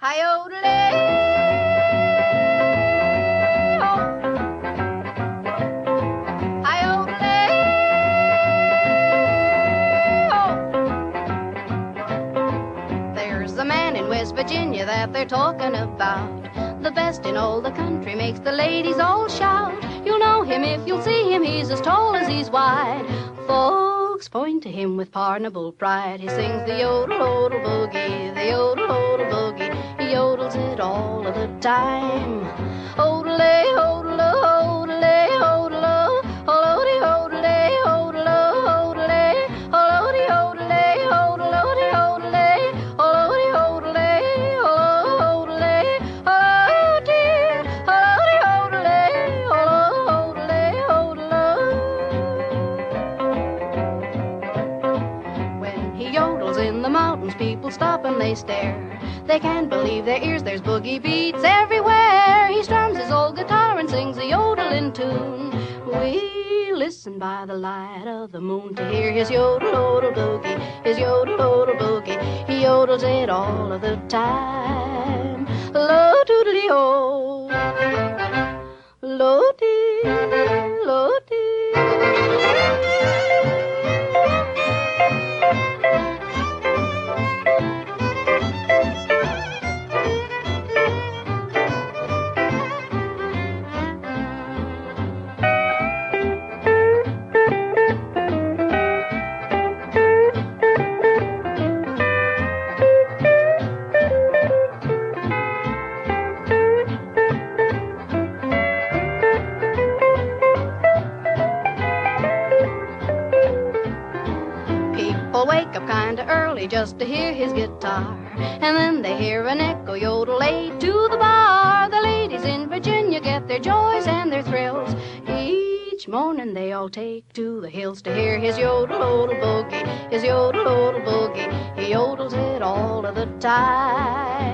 There's a man in West Virginia that they're talking about. The best in all the country, makes the ladies all shout. You'll know him if you'll see him, he's as tall as he's wide. Folks point to him with pardonable pride. He sings the yodel-odel boogie, the yodel-odel boogie. He yodels it all of the time. Odel-ay, odel-oh, odel-ay, odel-oh, odel-ay, odel-ay, odel-oh, odel-ay, odel-ay, odel-ay, odel-ay, odel-ay, odel-ay, odel-ay, odel-ay, oh dear, odel-ay, odel-ay, odel-ay, odel-ay. When he yodels in the mountains, people stop and they stare. They can't believe their ears, there's boogie beats everywhere. He strums his old guitar and sings a yodeling tune. We listen by the light of the moon to hear his yodel-odel boogie, his yodel-odel boogie. He yodels it all of the time. Lo-doodly-o, lo-dee, lo-dee. Wake up kinda early just to hear his guitar, and then they hear an echo yodel late to the bar. The ladies in Virginia get their joys and their thrills. Each morning they all take to the hills to hear his yodel-odel boogie, his yodel-odel boogie. He yodels it all of the time.